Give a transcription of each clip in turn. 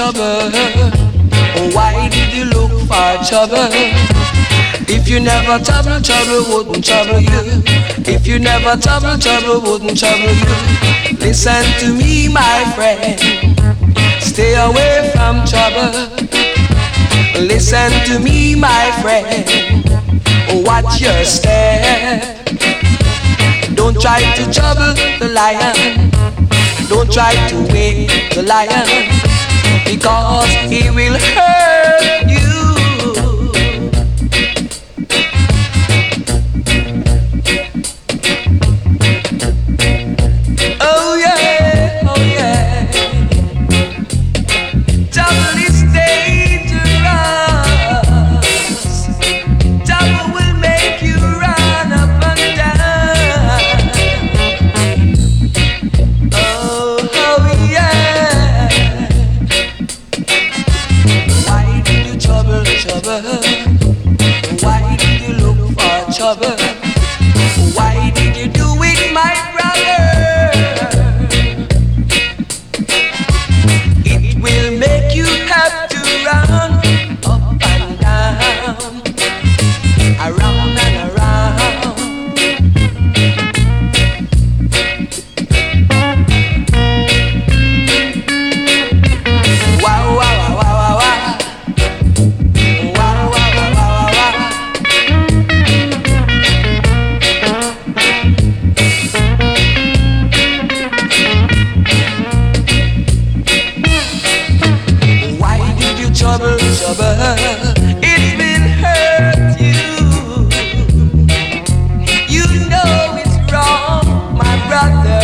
trouble? Why did you look for trouble? If you never trouble, trouble wouldn't trouble you. If you never trouble, trouble wouldn't trouble you. Listen to me, my friend. Stay away from trouble. Listen to me, my friend. Watch your step. Don't try to trouble the lion. Don't try to wake the lion, because he will hurt you. Oh yeah, oh yeah. Trouble is dangerous. Trouble will make you run up and down. Oh yeah. Why did you trouble? Why did you look for trouble? Why did you do it, my brother? It will make you have to run up and down, around and around. Wow, wow, wow, wow, wow, wow. Wow, wow, wow, wow, wow, wow. Why did you trouble? It will hurt you. You know it's wrong, my brother.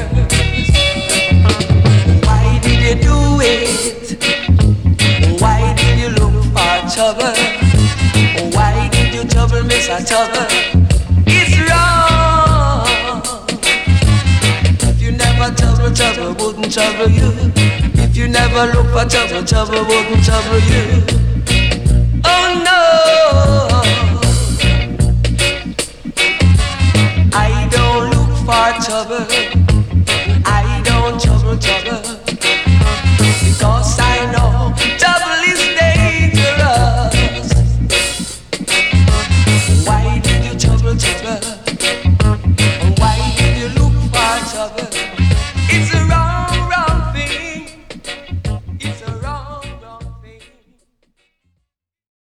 Why did you do it? Why did you look for trouble? Why did you trouble, Mr. Trouble? It's wrong. If you never trouble, trouble wouldn't trouble you. If you never look for trouble, trouble wouldn't trouble you. Oh no, I don't look for trouble.